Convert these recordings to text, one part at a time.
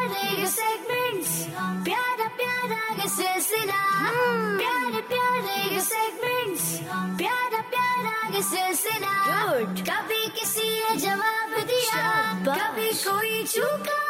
प्यारे ये सेगमेंट्स, प्यारा प्यारा ये सिलसिला, प्यारे प्यारे ये सेगमेंट्स, प्यारा प्यारा ये सिलसिला। कभी किसी ने जवाब दिया, कभी कोई चूका,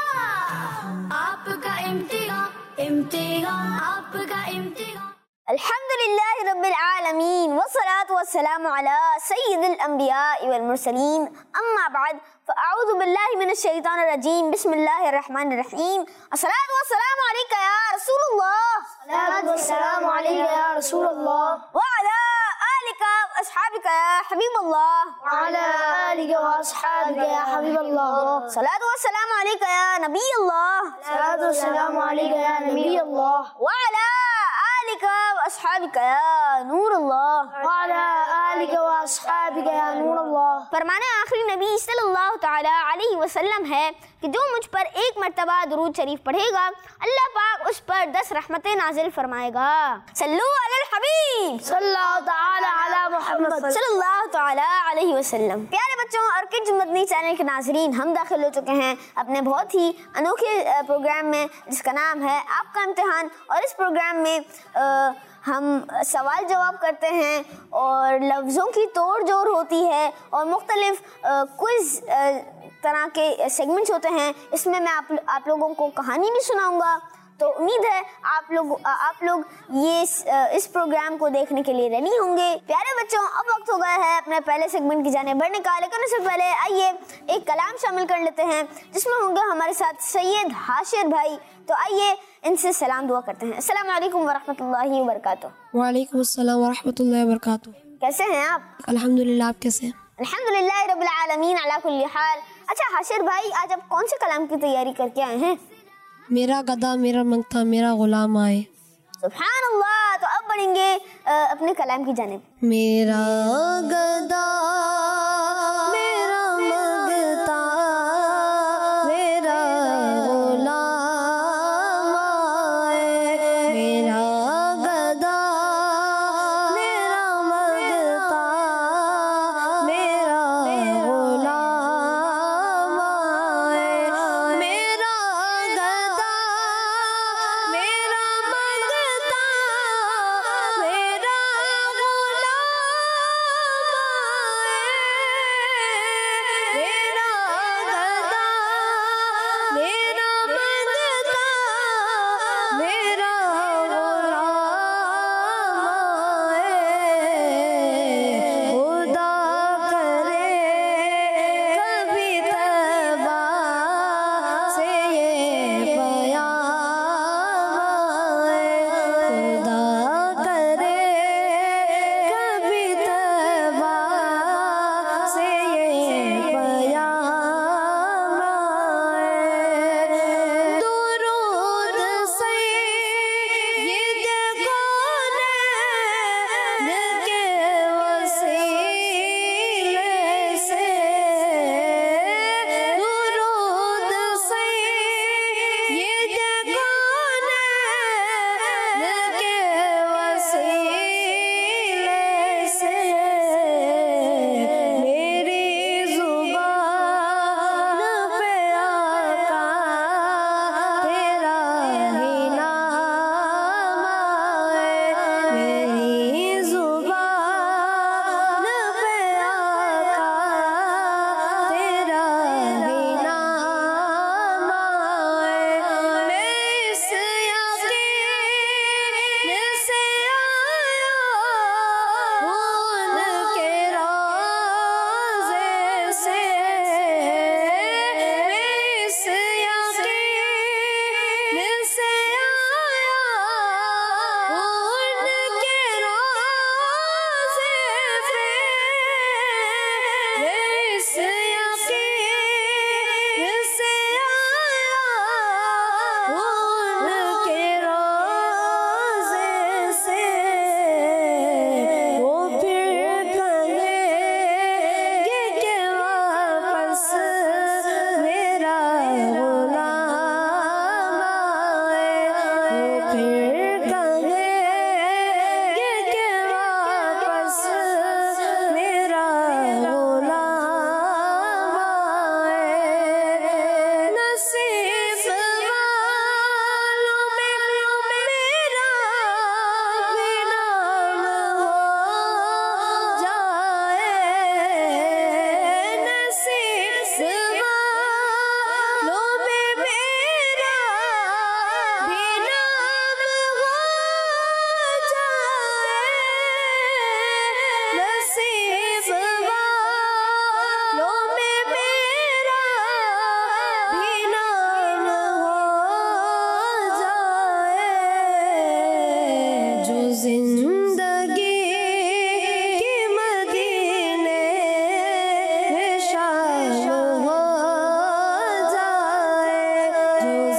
आपका इम्तिहान इम्तिहान आपका इम्तिहान। अल्हम्दुलिल्लाहि रब्बिल आलमीन वस्सलातु वस्सलामु अला सय्यिदिल अंबियाइ वल मुरसलीन अम्मा बाद फअऊज़ु बिल्लाहि मिनश शैतानिर रजीम बिस्मिल्लाहिर रहमानिर रहीम अस्सलातु वस्सलामु अलैका या रसूलल्लाह अस्सलातु वस्सलामु अलैका या रसूलल्लाह व अला आलिका व अस्हाबिका या हबीबल्लाह व अला आलिका व अस्हाबिका या हबीबल्लाह सलातु वस्सलामु अलैका या नबीयल्लाह सलातु वस्सलामु अलैका या नबीयल्लाह व अला आलिका व अस्हाबिका या नूरल्लाह व अला आलिका व अस्हाबिका या नूरल्लाह। फरमाने आखिरी नबी सल्लल्लाहु तआला अलैहि वसल्लम है कि जो मुझ पर एक मर्तबा दुरूद शरीफ पढ़ेगा अल्लाह पाक उस पर 10 रहमतें नाजिल फरमाएगा। सल्लु अलल हबीब सल्लल्लाहु तआला अला मुहम्मद सल्लल्लाहु तआला अलैहि वसल्लम। प्यारे बच्चों और किड्स मदनी चैनल के नाज़रीन, हम दाखिल हो चुके हैं अपने बहुत ही अनोखे प्रोग्राम में जिसका नाम है आपका इम्तिहान। और इस प्रोग्राम में हम सवाल जवाब करते हैं और लफ्ज़ों की तोड़ जोड़ होती है और मुख्तलिफ क्विज़ तरह के सेगमेंट्स होते हैं। इसमें मैं आप लोगों को कहानी भी सुनाऊंगा। तो उम्मीद है आप लोग ये इस प्रोग्राम को देखने के लिए रेडी होंगे। प्यारे बच्चों, अब वक्त हो गया है अपने पहले सेगमेंट की जाने बढ़ने का, लेकिन उससे पहले आइए एक कलाम शामिल कर लेते हैं जिसमें होंगे हमारे साथ सैयद हाशिर भाई। तो आइए इनसे सलाम दुआ करते हैं। अस्सलाम वालेकुम वरहमतुल्लाहि वबरकातुहू। वालेकुम अस्सलाम वरहमतुल्लाहि वबरकातुहू। कैसे हैं आप? अल्हम्दुलिल्लाह, आप कैसे हैं? अल्हम्दुलिल्लाह रब्बिल आलमीन अला कुल्ली हाल। अच्छा हाशिर भाई, आज आप कौन से कलाम की तैयारी करके आए हैं? मेरा गधा मेरा मंगता मेरा गुलाम आए। सुभान अल्लाह। तो अब बढ़ेंगे अपने कलाम की जानिब। मेरा गधा मेरा मंगता मेरा गुलाम आए। मेरा गधा मेरा मंगता मेरा गुलाम आए। मेरा गधा मेरा मंगता मेरा गुलाम आए।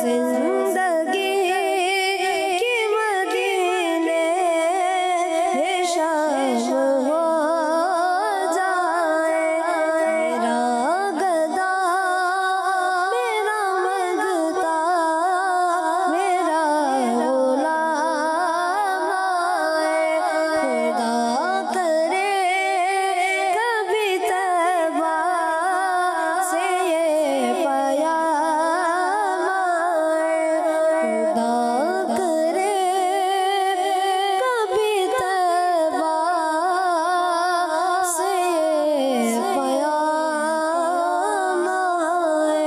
जिंदगी की मदीने में शाम हो जाए, मेरा गदा मेरा मंगता मेरा गुलाम आए, खुदा करे कभी तैबा से ये पयाम आए, खुदा करे कभी तैबा से ये पयाम आए।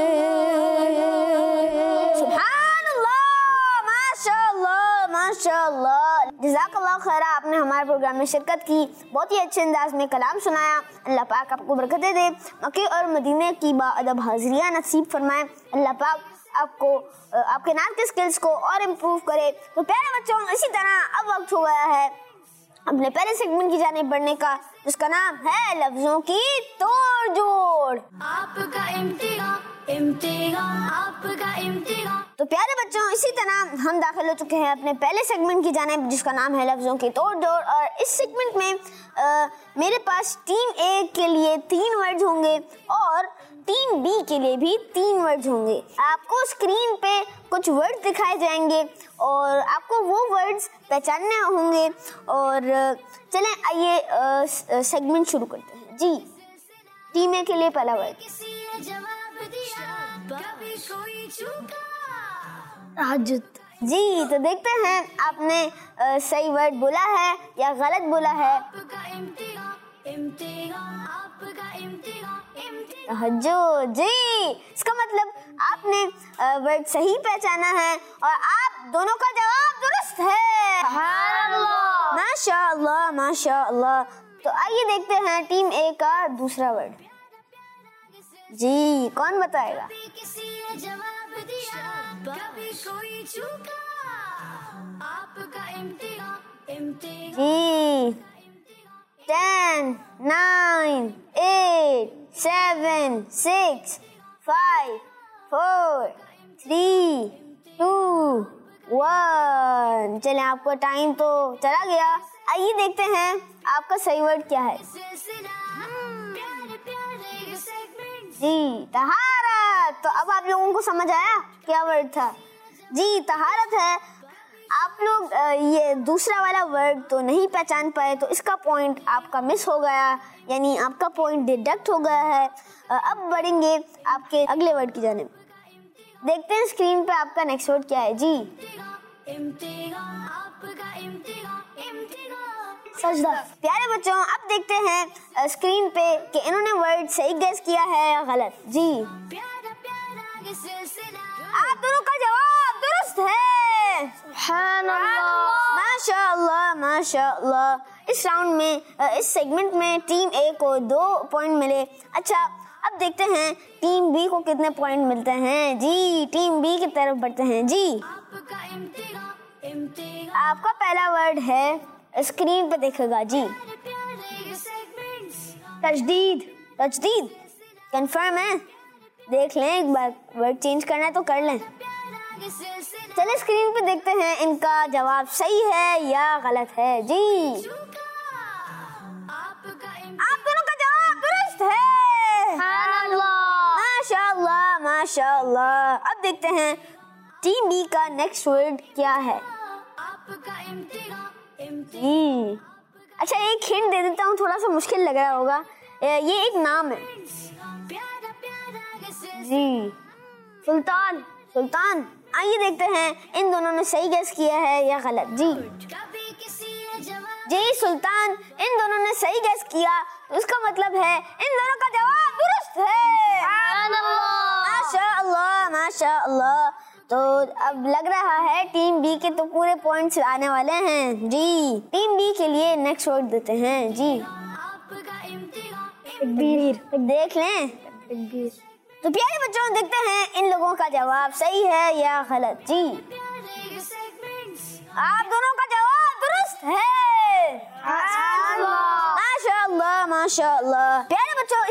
सुभानअल्लाह, माशाअल्लाह, माशाअल्लाह। जज़ाकल्लाह खैरा, आपने हमारे प्रोग्राम में शिरकत की, बहुत ही अच्छे अंदाज में कलाम सुनाया। अल्लाह पाक आपको बरकतें दे, मक्के और मदीने की बाअदब हाज़िरियाँ नसीब फरमाए। अल्लाह पाक आपको आपके नात के स्किल्स को और इम्प्रूव करे। तो प्यारे बच्चों, इसी तरह अब वक्त हो गया है अपने पहले सेगमेंट की जानिब बढ़ने का, जिसका नाम है लफ्जों की तोड़ जोड़। आपका इम्तिहान इम्तिहान आपका इम्तिहान। तो प्यारे बच्चों, इसी तरह हम दाखिल हो चुके हैं अपने पहले सेगमेंट की जानिब, जिसका नाम है लफ्जों की तोड़ जोड़। और इस सेगमेंट में मेरे पास टीम ए के लिए 3 वर्ड्स होंगे और टीम बी के लिए भी 3 वर्ड्स होंगे। आपको स्क्रीन पे कुछ वर्ड्स दिखाए जाएंगे और आपको वो वर्ड्स पहचानने होंगे। और चलें आइए सेगमेंट शुरू करते हैं। जी, टीम ए के लिए पहला वर्ड किसी ने जवाब दिया, कभी कोई चूका। तहज्जुद। जी, तो देखते हैं आपने सही वर्ड बोला है या गलत बोला है। आपका इम्तिहान इम्तिहान आपका इम्तिहान इम्तिहान। तहज्जुद। जी, इसका मतलब आपने वर्ड सही पहचाना है और आप दोनों का जवाब दुरुस्त है। माशाअल्लाह, माशाअल्लाह। तो आइए देखते हैं टीम ए का दूसरा वर्ड। जी, कौन बताएगा? कभी किसी ने जवाब दिया, कभी कोई चूका। आपका इम्तिहान इम्तिहान। जी, 10, 9, 8, 7, 6, 5, 4, 3, 2, 1। चलें, आपका टाइम तो चला गया। आइए देखते हैं आपका सही वर्ड क्या है। सिलसिला प्यारे प्यारे ये सेगमेंट। जी, तहारत। तो अब आप लोगों को समझ आया क्या वर्ड था? जी, तहारत है। आप लोग ये दूसरा वाला वर्ड तो नहीं पहचान पाए, तो इसका पॉइंट आपका मिस हो गया, यानी आपका पॉइंट डिडक्ट हो गया है। अब बढ़ेंगे आपके अगले वर्ड की जानिब। देखते हैं स्क्रीन पे आपका नेक्स्ट वर्ड क्या है। जी, इम्तिहान आपका इम्तिहान इम्तिहान। सजदा। प्यारे बच्चों, अब देखते हैं स्क्रीन पे कि इन्होंने वर्ड सही गेस किया है या गलत। जी, प्यारा प्यारा ये सिलसिला। आप दोनों का जवाब दुरुस्त है। माशाअल्लाह, माशाअल्लाह। इस राउंड में इस सेगमेंट में टीम ए को 2 पॉइंट मिले। अच्छा, अब देखते हैं टीम बी को कितने पॉइंट मिलते हैं। जी, टीम बी की तरफ बढ़ते हैं। जी, आपका इम्तिहान इम्तिहान आपका पहला वर्ड है, स्क्रीन पे देखेगा। जी, प्यारे प्यारे ये सेगमेंट्स। तजदीद। तजदीद कंफर्म है? देख लें एक बार, वर्ड चेंज करना है तो कर लें। प्यारा ये सिलसिला। चलिए स्क्रीन पे देखते हैं इनका जवाब सही है या गलत है। जी, चूका। आपका आप दोनों का जवाब दुरुस्त है। माशाअल्लाह, माशाअल्लाह। अब देखते हैं टीम बी का नेक्स्ट वर्ड क्या है। आपका इम्तिहान इम्तिहान। जी, अच्छा एक हिंट दे देता हूँ, थोड़ा सा मुश्किल लग रहा होगा। ये एक नाम है। प्यारा प्यारा ये सिलसिला। जी, सुल्तान। सुल्तान। आइए देखते हैं इन दोनों ने सही गेस किया है या गलत। जी, कभी किसी ने जवाब। जी, सुल्तान। इन दोनों ने सही गेस किया, तो इसका मतलब है इन दोनों का जवाब दुरुस्त है। माशाअल्लाह, माशाअल्लाह। तो अब लग रहा है टीम बी के तो पूरे पॉइंट्स आने वाले हैं। जी, टीम बी के लिए नेक्स्ट वर्ड देते हैं। जी, आपका इम्तिहान तकबीर। देख लें। तो प्यारे बच्चों, देखते हैं इन लोगों का जवाब सही है या गलत। जी, प्यारे ये सेगमेंट्स। आप दोनों का जवाब दुरुस्त है। माशाअल्लाह, माशाअल्लाह। प्यारे बच्चों,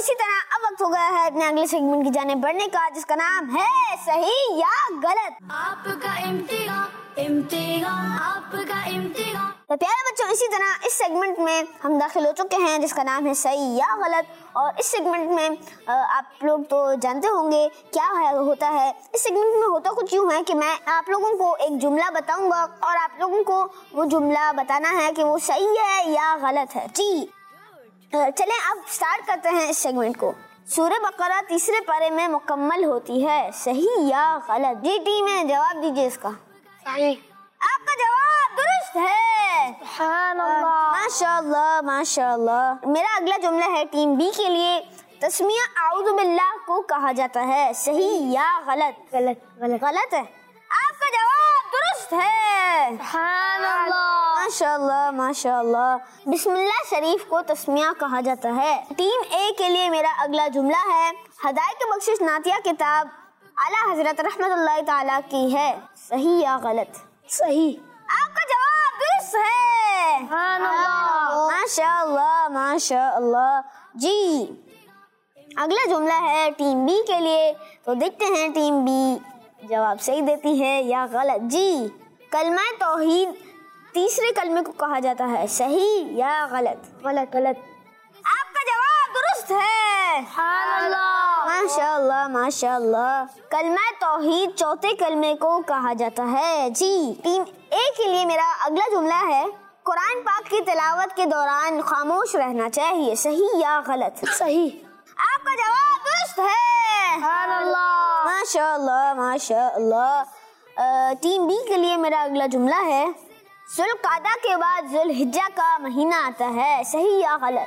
इसी तरह अब वक्त हो गया है अपने अगले सेगमेंट की जाने बढ़ने का, जिसका नाम है सही या गलत। आपका इम्तिहान आपका इम्तिहान। तो प्यारे बच्चों, इसी तरह इस सेगमेंट में हम दाखिल हो चुके हैं जिसका नाम है सही या गलत। और इस सेगमेंट में आप लोग तो जानते होंगे क्या होता है। इस सेगमेंट में होता कुछ यूँ है कि मैं आप लोगों को एक जुमला बताऊंगा और आप लोगों को वो जुमला बताना है कि वो सही है या गलत है। जी चलें अब स्टार्ट करते हैं इस सेगमेंट को। सूरह बकरा तीसरे पारे में मुकम्मल होती है, सही या गलत? जी टीम में जवाब दीजिए इसका। सही। आपका जवाब दुरुस्त है। सुभानअल्लाह। माशाअल्लाह माशाअल्लाह। मेरा अगला जुमला है टीम बी के लिए। तस्मिया आऊज़ु बिल्लाह को कहा जाता है, सही या गलत? गलत गलत गलत है। आपका जवाब दुरुस्त है। सुभानअल्लाह। माशाअल्लाह माशाअल्लाह। बिस्मिल्लाह शरीफ को तस्मिया कहा जाता है। टीम ए के लिए मेरा अगला जुमला है। हदायत बख्शिश नातिया किताब आला हजरत रहमतुल्लाह ताला की है, सही या गलत? सही। आपका जवाब दुरुस्त है। सुभानअल्लाह। माशाअल्लाह माशाअल्लाह। जी अगला जुमला है टीम बी के लिए, तो देखते हैं टीम बी जवाब सही देती है या गलत। जी कलमा तौहीद तीसरे कलमे को कहा जाता है, सही या गलत? गलत गलत। आपका जवाब दुरुस्त है। सुभानअल्लाह। माशाअल्लाह माशाअल्लाह। कलमा तौहीद चौथे कलमे को कहा जाता है। जी टीम ए के लिए मेरा अगला जुमला है। कुरान पाक की तिलावत के दौरान खामोश रहना चाहिए, सही या गलत? सही। आपका जवाब दुरुस्त है। सुभानअल्लाह। माशाअल्लाह माशाअल्लाह। टीम बी के लिए मेरा अगला जुमला है। ज़ुल्क़ादा के बाद ज़ुल्हिज्जा का महीना आता है, सही या गलत?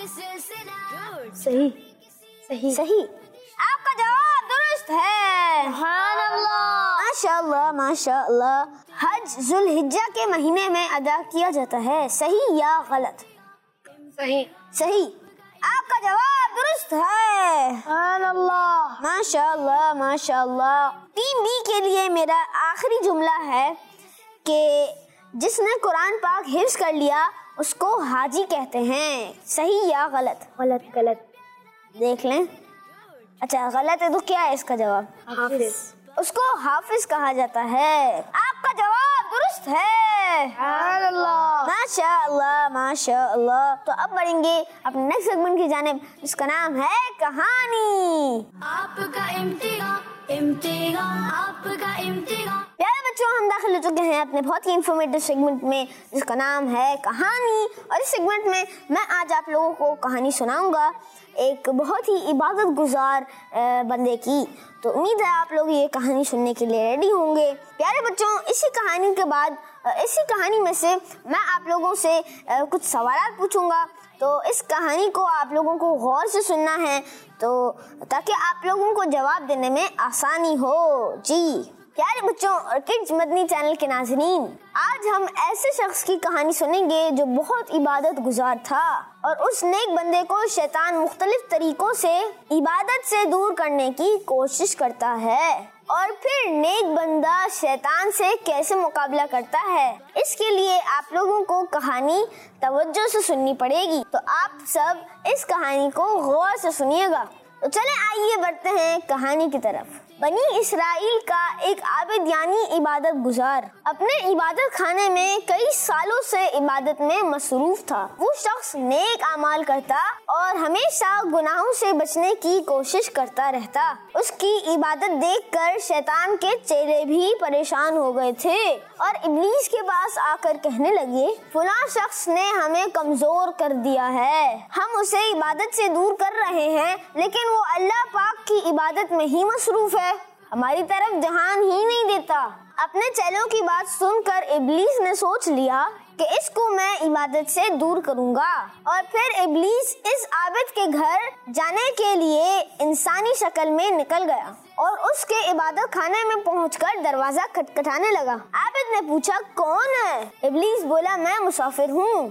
सही। सही। सही। आपका जवाब दुरुस्त है। सुभानअल्लाह। माशाअल्लाह माशाअल्लाह। हज ज़ुल्हिज्जा के महीने में अदा किया जाता है, सही या गलत? सही। सही। आपका जवाब दुरुस्त है। सुभानअल्लाह। माशाअल्लाह माशाअल्लाह। टीम बी के लिए मेरा आखिरी जुमला है कि जिसने कुरान पाक हिफ्ज़ कर लिया उसको हाजी कहते हैं, सही या गलत? गलत गलत। देख लें। अच्छा गलत है तो क्या है इसका जवाब? हाफिज। उसको हाफिज कहा जाता है। आपका जवाब दुरुस्त है। सुभानअल्लाह। माशाअल्लाह माशाअल्लाह। तो अब बढ़ेंगे अपने नेक्स्ट सेगमेंट की जानिब, जिसका नाम है कहानी। आपका इम्तिहान आपका इम्तिहान। प्यारे बच्चों, हम दाखिल हो चुके हैं अपने बहुत ही इंफॉर्मेटिव सेगमेंट में, जिसका नाम है कहानी। और इस सेगमेंट में मैं आज आप लोगों को कहानी सुनाऊंगा एक बहुत ही इबादत गुजार बंदे की। तो उम्मीद है आप लोग ये कहानी सुनने के लिए रेडी होंगे। प्यारे बच्चों, इसी कहानी में से मैं आप लोगों से कुछ सवाल पूछूंगा। तो इस कहानी को आप लोगों को गौर से सुनना है, तो ताकि आप लोगों को जवाब देने में आसानी हो। जी प्यारे बच्चों और किड्स मदनी चैनल के नाज़रीन, आज हम ऐसे शख्स की कहानी सुनेंगे जो बहुत इबादत गुजार था और उस नेक बंदे को शैतान मुख्तलिफ तरीकों से इबादत से दूर करने की कोशिश करता है। और फिर नेक बंदा शैतान से कैसे मुकाबला करता है, इसके लिए आप लोगों को कहानी तवज्जो से सुननी पड़ेगी। तो आप सब इस कहानी को गौर से सुनिएगा। तो चलें आइए बढ़ते हैं कहानी की तरफ। बनी इसराइल का एक आबिद यानी इबादत गुजार अपने इबादत खाने में कई सालों से इबादत में मसरूफ था। वो शख्स नेक अमाल करता और हमेशा गुनाहों से बचने की कोशिश करता रहता। उसकी इबादत देखकर शैतान के चेले भी परेशान हो गए थे और इब्लीस के पास आकर कहने लगे, फलां शख्स ने हमें कमजोर कर दिया है, हम उसे इबादत से दूर कर रहे हैं, लेकिन वो अल्लाह पाक की इबादत में ही मसरूफ है, हमारी तरफ ध्यान ही नहीं देता। अपने चेलों की बात सुनकर इब्लीस ने सोच लिया कि इसको मैं इबादत से दूर करूंगा। और फिर इब्लीस इस आबिद के घर जाने के लिए इंसानी शक्ल में निकल गया और उसके इबादत खाने में पहुंचकर दरवाजा खटखटाने लगा। आबिद ने पूछा, कौन है? इब्लीस बोला, मैं मुसाफिर हूँ, आज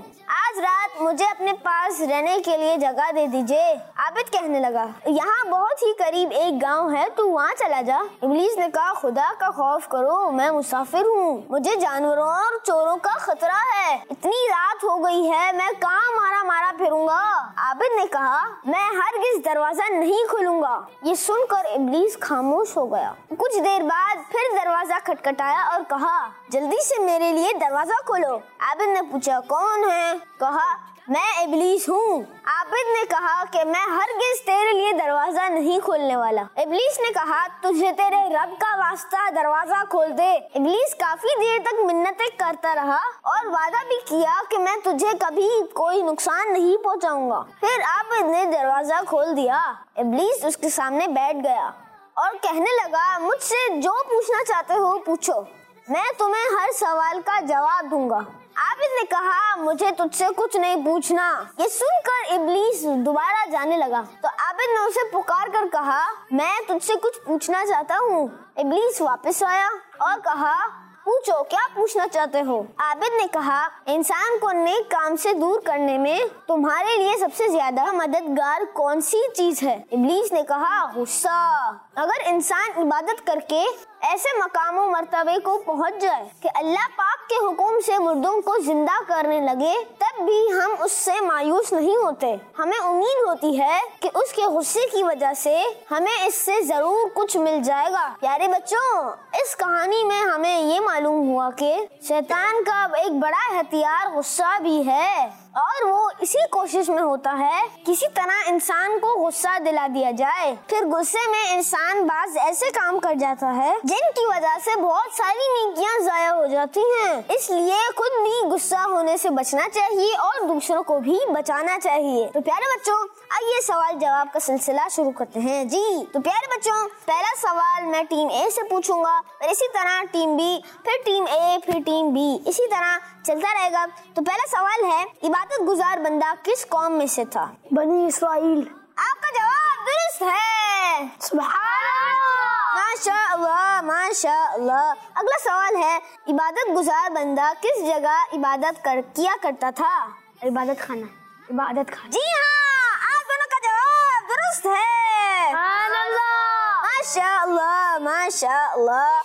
آج رات مجھے اپنے پاس رہنے کے لیے جگہ دے دیجیے۔ عابد کہنے لگا یہاں بہت ہی قریب ایک گاؤں ہے، تو وہاں چلا جا۔ ابلیس نے کہا خدا کا خوف کرو، میں مسافر ہوں، مجھے جانوروں اور چوروں کا خطرہ ہے، اتنی رات ہو گئی ہے، میں کہاں مارا پھروں گا۔ عابد نے کہا میں ہرگز دروازہ نہیں کھولوں گا۔ یہ سن کر ابلیس خاموش ہو گیا۔ کچھ دیر بعد پھر دروازہ کھٹکھٹایا اور کہا جلدی سے میرے لیے دروازہ کھولو۔ عابد نے پوچھا کون ہے؟ کہا میں ابلیس ہوں۔ عابد نے کہا کہ میں ہرگز تیرے لیے دروازہ نہیں کھولنے والا۔ ابلیس نے کہا تجھے تیرے رب کا واسطہ دروازہ کھول دے۔ ابلیس کافی دیر تک منتیں کرتا رہا اور وعدہ بھی کیا کہ میں تجھے کبھی کوئی نقصان نہیں پہنچاؤں گا۔ پھر عابد نے دروازہ کھول دیا۔ ابلیس اس کے سامنے بیٹھ گیا اور کہنے لگا مجھ سے جو پوچھنا چاہتے ہو پوچھو، میں تمہیں ہر سوال کا جواب دوں گا۔ عابد نے کہا مجھے تجھ سے کچھ نہیں پوچھنا۔ یہ سن کر ابلیس دوبارہ جانے لگا تو عابد نے اسے پکار کر کہا میں تجھ سے کچھ پوچھنا چاہتا ہوں۔ ابلیس واپس آیا اور کہا پوچھو کیا پوچھنا چاہتے ہو۔ عابد نے کہا انسان کو نیک کام سے دور کرنے میں تمہارے لیے سب سے زیادہ مددگار کون سی چیز ہے؟ ابلیس نے کہا غصہ۔ اگر انسان عبادت کر کے ایسے مقام و مرتبے کو پہنچ جائے کہ اللہ پاک کے حکم سے مردوں کو زندہ کرنے لگے تب بھی ہم اس سے مایوس نہیں ہوتے، ہمیں امید ہوتی ہے کہ اس کے غصے کی وجہ سے ہمیں اس سے ضرور کچھ مل جائے گا۔ پیارے بچوں، اس کہانی میں ہمیں یہ معلوم ہوا کہ شیطان کا ایک بڑا ہتھیار غصہ بھی ہے اور وہ اسی کوشش میں ہوتا ہے کسی طرح انسان کو غصہ دلا دیا جائے۔ پھر غصے میں انسان بعض ایسے کام کر جاتا ہے جن کی وجہ سے بہت ساری نیکیاں ضائع ہو جاتی ہیں۔ اس لیے خود بھی غصہ ہونے سے بچنا چاہیے اور دوسروں کو بھی بچانا چاہیے۔ تو پیارے بچوں آئیے سوال جواب کا سلسلہ شروع کرتے ہیں۔ جی تو پیارے بچوں پہلا سوال میں ٹیم اے سے پوچھوں گا، پھر اسی طرح ٹیم بی، پھر ٹیم اے، پھر ٹیم بی، اسی طرح چلتا رہے گا۔ تو پہلا سوال ہے عبادت گزار بندہ کس قوم میں سے تھا؟ بنی اسرائیل۔ آپ کا جواب درست ہے، سبحان اللہ، ماشاء اللہ ماشاء اللہ۔ اگلا سوال ہے عبادت گزار بندہ کس جگہ عبادت کیا کرتا تھا؟ عبادت خانہ، عبادت خانہ۔ جی ہاں، آپ دونوں کا جواب درست ہے، سبحان اللہ، ماشاء اللہ ماشاء اللہ۔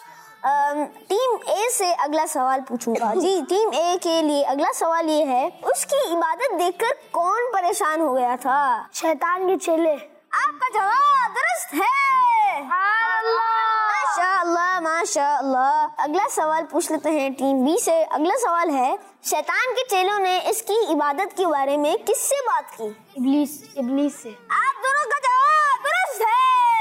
ٹیم اے سے اگلا سوال پوچھوں گا۔ جی ٹیم اے کے لیے اگلا سوال یہ ہے اس کی عبادت دیکھ کر کون پریشان ہو گیا تھا؟ شیطان کے چیلے۔ آپ کا جواب درست ہے، ماشاء اللہ ماشاء اللہ۔ اگلا سوال پوچھ لیتے ہیں ٹیم بی سے۔ اگلا سوال ہے شیطان کے چیلوں نے اس کی عبادت کے بارے میں کس سے بات کی؟ ابلیس سے۔ آپ دونوں کا جواب درست ہے،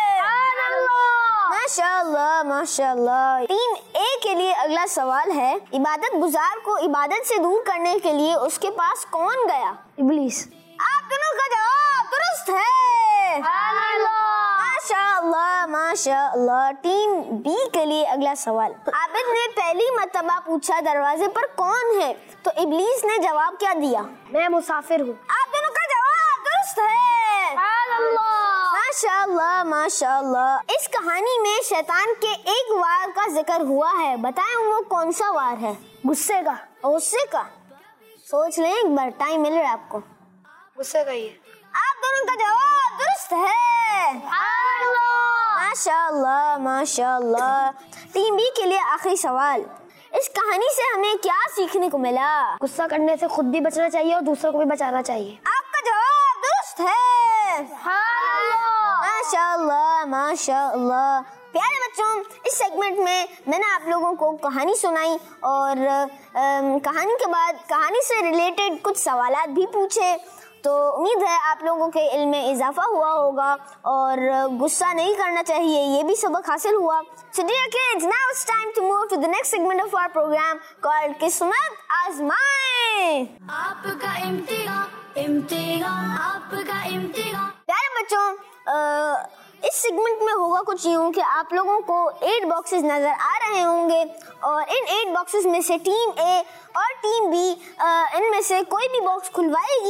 ماشاء اللہ ماشاء اللہ۔ ٹیم اے کے لیے اگلا سوال ہے عبادت گزار کو عبادت سے دور کرنے کے لیے اس کے پاس کون گیا؟ ابلیس۔ آپ دونوں کا جواب درست ہے، ماشاء اللہ ماشاء اللہ۔ ٹیم بی کے لیے اگلا سوال عابد نے پہلی مرتبہ پوچھا دروازے پر کون ہے تو ابلیس نے جواب کیا دیا؟ میں مسافر ہوں۔ آپ دونوں کا جواب درست ہے، ماشاء اللہ ماشاء اللہ۔ اس کہانی میں شیطان کے ایک وار کا ذکر ہوا ہے، بتائیں وہ کون سا وار ہے؟ غصے کا۔ غصے کا؟ سوچ لیں ایک بار، ٹائم مل رہا ہے آپ کو۔ غصے کا ہی ہے۔ آپ دونوں کا جواب درست ہے، ماشاء اللہ ماشاء اللہ۔ ٹیم بی کے لیے آخری سوال اس کہانی سے ہمیں کیا سیکھنے کو ملا؟ غصہ کرنے سے خود بھی بچنا چاہیے اور دوسروں کو بھی بچانا چاہیے۔ آپ کا جواب درست ہے، ماشاء اللہ ماشاء اللہ۔ پیارے بچوں اس سیگمنٹ میں نے آپ لوگوں کو کہانی سنائی اور کہانی کے بعد کہانی سے ریلیٹڈ کچھ سوالات بھی پوچھے، تو امید ہے آپ لوگوں کے علم میں اضافہ ہوا ہوگا اور غصہ نہیں کرنا چاہیے، یہ بھی سبق حاصل ہوا۔ So dear kids, now it's time to move to the next segment of our program called قسمت آزمائیں۔ آپ کا امتحان، آپ کا امتحان۔ پیارے بچوں اس سیگمنٹ میں ہوگا کچھ یوں کہ آپ لوگوں کو 8 باکسز نظر آ رہے ہوں گے اور ان 8 باکسز میں سے ٹیم اے اور ٹیم بی ان میں سے کوئی بھی باکس کھلوائے گی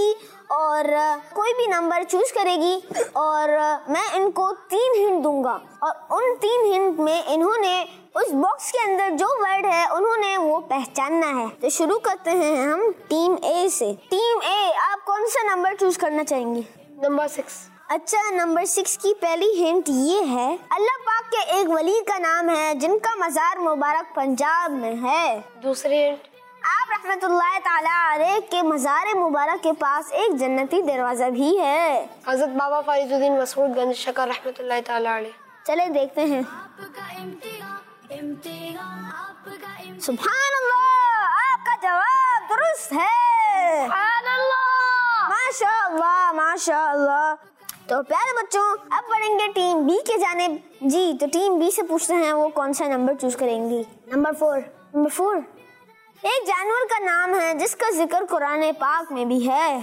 اور کوئی بھی نمبر چوز کرے گی اور میں ان کو 3 ہنٹ دوں گا اور ان 3 ہنٹ میں انہوں نے اس باکس کے اندر جو ورڈ ہے انہوں نے وہ پہچاننا ہے. تو شروع کرتے ہیں ہم ٹیم اے سے. ٹیم اے آپ کون سا نمبر چوز کرنا چاہیں گے؟ نمبر 6. اچھا نمبر 6 کی پہلی ہنٹ یہ ہے اللہ پاک کے ایک ولی کا نام ہے جن کا مزار مبارک پنجاب میں ہے. دوسری ہنٹ آپ رحمت اللہ تعالی علیہ کے مزار مبارک کے پاس ایک جنتی دروازہ بھی ہے. حضرت بابا فرید الدین مسعود گنج شکر رحمت اللہ تعالی علیہ. چلے دیکھتے ہیں. سبحان اللہ آپ کا جواب درست ہے. سبحان اللہ. ماشاء اللہ ماشاء اللہ. تو پیارے بچوں اب پڑھیں گے ٹیم بی کی جانب. جی تو ٹیم بی سے پوچھتے ہیں وہ کون سا نمبر چوز کریں گی؟ نمبر 4. نمبر 4 ایک جانور کا نام ہے جس کا ذکر قرآن پاک میں بھی ہے.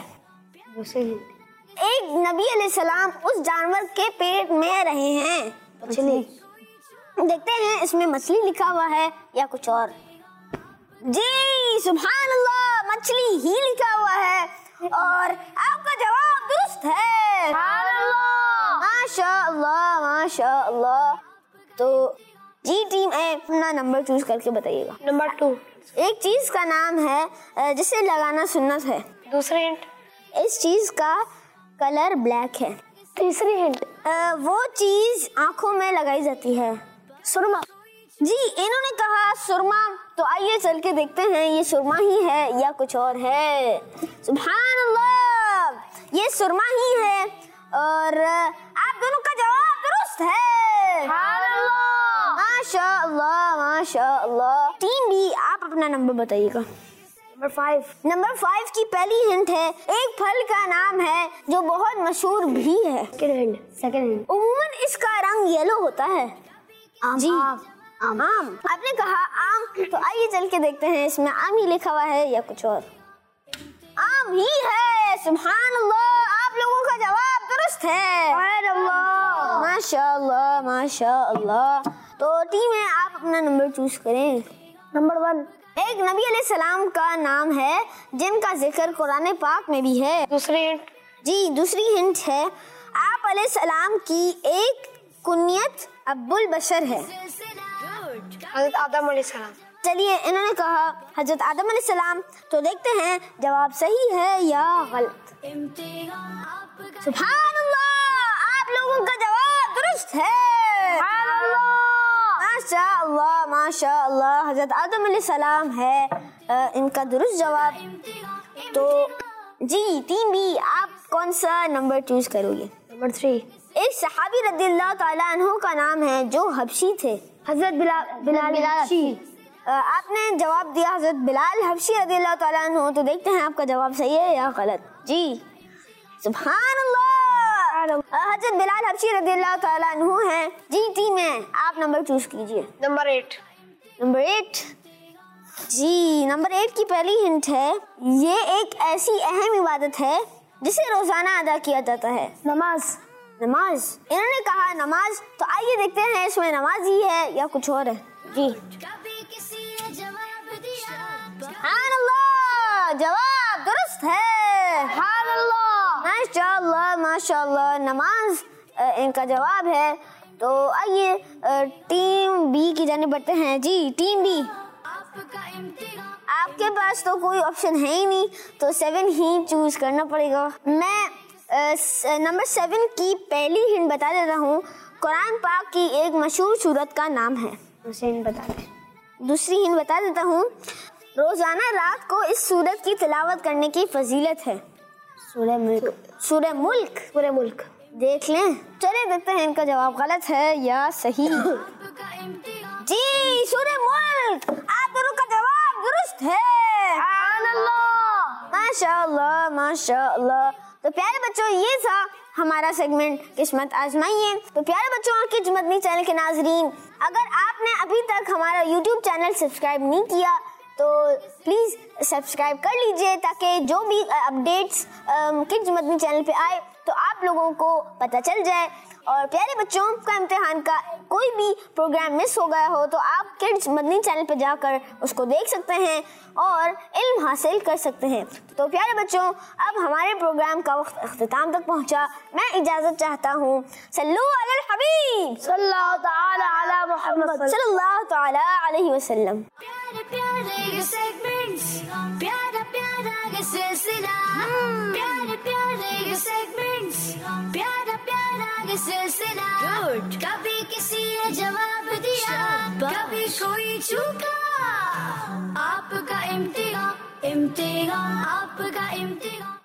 ایک نبی علیہ السلام اس جانور کے پیٹ میں رہے ہیں. چلیے دیکھتے ہیں اس میں مچھلی لکھا ہوا ہے یا کچھ اور. جی سبحان اللہ مچھلی ہی لکھا ہوا ہے اور آپ کا جواب درست ہے. سبحان اللہ. ماشاء اللہ ماشاء اللہ. تو جی ٹیم اے اپنا نمبر چوز کر کے بتائیے گا. نمبر 2. ایک چیز کا نام ہے جسے لگانا سنت ہے. دوسری ہنٹ اس چیز کا کلر بلیک ہے. تیسری ہنٹ وہ چیز آنکھوں میں لگائی جاتی ہے. سرما. جی انہوں نے کہا سرما. تو آئیے چل کے دیکھتے ہیں یہ سرما ہی ہے یا کچھ اور ہے. سبحان اللہ یہ سرما ہی ہے اور آپ دونوں کا جواب درست ہے. سبحان اللہ. ماشاء اللہ ماشاء اللہ. ٹیم بی آپ اپنا نمبر بتائیے گا. نمبر 5. نمبر 5 کی پہلی ہنٹ ہے ایک پھل کا نام ہے جو بہت مشہور بھی ہے. سیکنڈ ہنٹ عموماً اس کا رنگ یلو ہوتا ہے. جی آم. آپ نے کہا آم. تو آئیے چل کے دیکھتے ہیں اس میں آم ہی لکھا ہوا ہے یا کچھ اور. آم ہی ہے. سبحان اللہ آپ لوگوں کا جواب درست ہے. سبحان اللہ. ماشاء اللہ ماشاء اللہ. تو ٹیم ہے آپ اپنا نمبر چوز کریں. نمبر 1. ایک نبی علیہ السلام کا نام ہے جن کا ذکر قرآن پاک میں بھی ہے. دوسری ہنٹ جی دوسری ہنٹ ہے آپ علیہ السلام کی ایک کنیت ابو البشر ہے. حضرت آدم علیہ السلام. چلیے انہوں نے کہا حضرت آدم علیہ السلام. تو دیکھتے ہیں جواب صحیح ہے یا غلط. سبحان اللہ آپ لوگوں کا جواب درست ہے. سبحان اللہ. ماشاء اللہ ماشاء اللہ حضرت آدم علیہ السلام ہے ان کا درست جواب. تو جی ٹیم بی آپ کون سا نمبر چوز کرو گے؟ نمبر 3. ایک صحابی رضی اللہ تعالیٰ عنہ کا نام ہے جو حبشی تھے. حضرت بلال حبشی. آپ نے جواب دیا حضرت بلال حبشی رضی اللہ تعالیٰ عنہ. تو دیکھتے ہیں آپ کا جواب صحیح ہے یا غلط. جی سبحان اللہ حضرت بلال حبشی رضی اللہ تعالیٰ عنہ ہیں. جی ٹیم ہے آپ نمبر چوز کیجئے. نمبر 8. نمبر 8 جی نمبر 8 کی پہلی ہنٹ ہے یہ ایک ایسی اہم عبادت ہے جسے روزانہ ادا کیا جاتا ہے. نماز. انہوں نے کہا نماز. تو آئیے دیکھتے ہیں اس میں نماز ہی ہے یا کچھ اور ہے. جی سبحان اللہ جواب درست ہے. سبحان اللہ. ماشاء اللہ ماشاء اللہ نماز ان کا جواب ہے. تو آئیے ٹیم بی کی جانب بڑھتے ہیں. جی ٹیم بی آپ کے پاس تو کوئی آپشن ہے ہی نہیں تو 7 ہی چوز کرنا پڑے گا. میں نمبر 7 کی پہلی ہنٹ بتا دیتا ہوں. قرآن پاک کی ایک مشہور سورت کا نام ہے. دوسری ہنٹ بتا دیتا ہوں روزانہ رات کو اس سورت کی تلاوت کرنے کی فضیلت ہے. سورہ ملک. دیکھ لیں. چلے دیکھتے ہیں ان کا جواب غلط ہے یا صحیح. جی سورہ ملک آپ دونوں کا جواب درست ہے. سبحان اللہ. ماشاء اللہ ماشاء اللہ. تو پیارے بچوں یہ تھا ہمارا سیگمنٹ قسمت آزمائیے. تو پیارے بچوں اور قسمت مدنی چینل کے ناظرین اگر آپ نے ابھی تک ہمارا یوٹیوب چینل سبسکرائب نہیں کیا تو پلیز سبسکرائب کر لیجئے تاکہ جو بھی اپڈیٹس کڈز مدنی چینل پہ آئے تو آپ لوگوں کو پتہ چل جائے. اور پیارے بچوں کا امتحان کا کوئی بھی پروگرام مس ہو گیا ہو تو آپ کڈز مدنی چینل پہ جا کر اس کو دیکھ سکتے ہیں اور علم حاصل کر سکتے ہیں. تو پیارے بچوں اب ہمارے پروگرام کا وقت اختتام تک پہنچا. میں اجازت چاہتا ہوں. صلو علی الحبیب صلی اللہ تعالی علی محمد. صلی اللہ تعالی علیہ وسلم. پیارے پیارے یہ سیگمنٹس پیارا پیارا یہ سلسلہ پیارے پیارے یہ سیگمنٹس پیارا پیارا یہ سلسلہ کبھی کسی نے جواب دیا کبھی کوئی چوکا آپ کا امتحان آپ کا امتحان